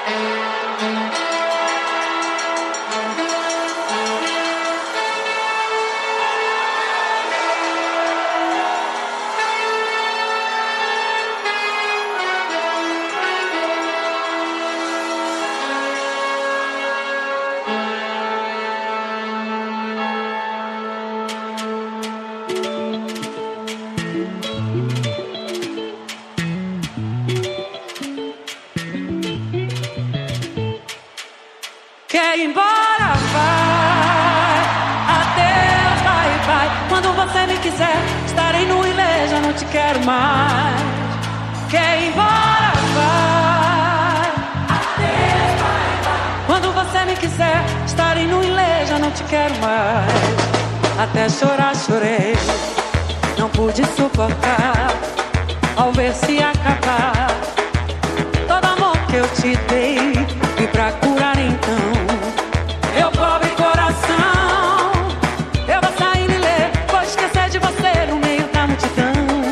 Quer ir embora, vai. Adeus, vai, vai. Quando você me quiser, estarei no ilê, já não te quero mais. Quer ir embora, vai. Adeus, vai, vai. Quando você me quiser, estarei no ilê, já não te quero mais. Até chorar, chorei, não pude suportar. Ao ver se acabar todo amor que eu te dei. E pra curar então meu pobre coração, eu vou sair e ler, vou esquecer de você no meio da multidão.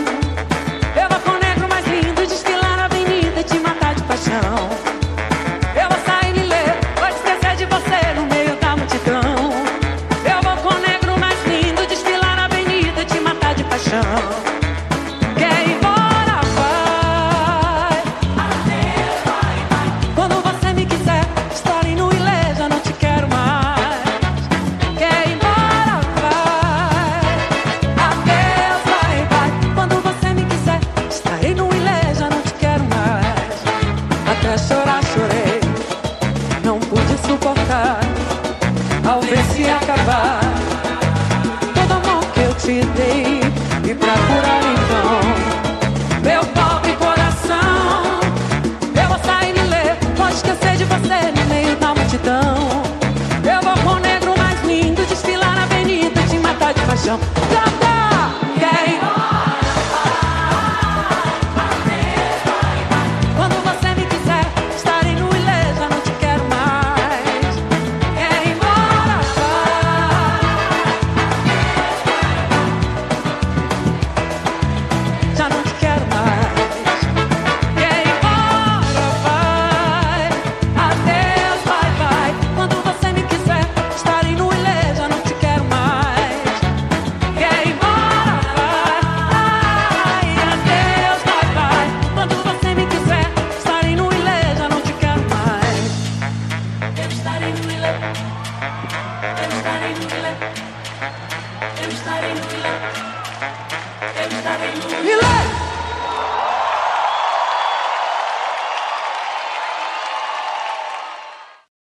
Eu vou com o negro mais lindo desfilar na avenida e te matar de paixão. Eu vou sair e ler, vou esquecer de você no meio da multidão. Eu vou com o negro mais lindo desfilar na avenida e te matar de paixão. Quer ir embora, vai. Adeus, vai, vai. Quando você me quiser, estarei no ilê, já não te quero mais. Quer ir embora, vai. Adeus, vai, vai. Quando você me quiser, estarei no ilê, já não te quero mais. Até chorar, chorei, não pude suportar. Ao ver se acabar todo amor que eu te dei. E pra curar então meu pobre coração, eu vou sair e ler, vou esquecer de você no meio da multidão. Eu vou com o negro mais lindo desfilar na avenida e te matar de paixão.